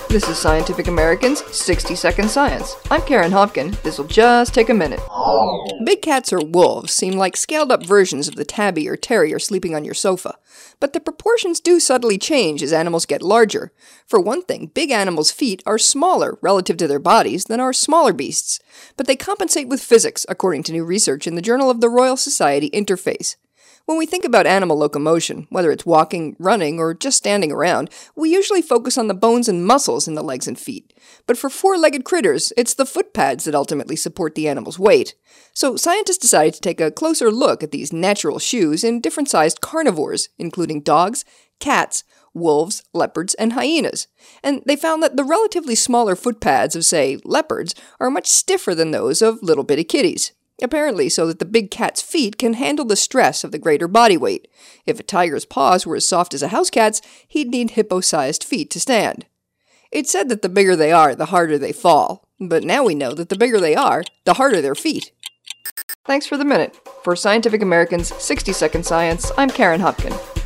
This is Scientific American's 60-Second Science. I'm Karen Hopkin. This'll just take a minute. Big cats or wolves seem like scaled-up versions of the tabby or terrier sleeping on your sofa. But the proportions do subtly change as animals get larger. For one thing, big animals' feet are smaller relative to their bodies than are smaller beasts. But they compensate with physics, according to new research in the Journal of the Royal Society Interface. When we think about animal locomotion, whether it's walking, running, or just standing around, we usually focus on the bones and muscles in the legs and feet. But for four-legged critters, it's the foot pads that ultimately support the animal's weight. So scientists decided to take a closer look at these natural shoes in different-sized carnivores, including dogs, cats, wolves, leopards, and hyenas. And they found that the relatively smaller foot pads of, say, leopards are much stiffer than those of little bitty kitties. Apparently so that the big cat's feet can handle the stress of the greater body weight. If a tiger's paws were as soft as a house cat's, he'd need hippo-sized feet to stand. It's said that the bigger they are, the harder they fall. But now we know that the bigger they are, the harder their feet. Thanks for the minute. For Scientific American's 60-Second Science, I'm Karen Hopkin.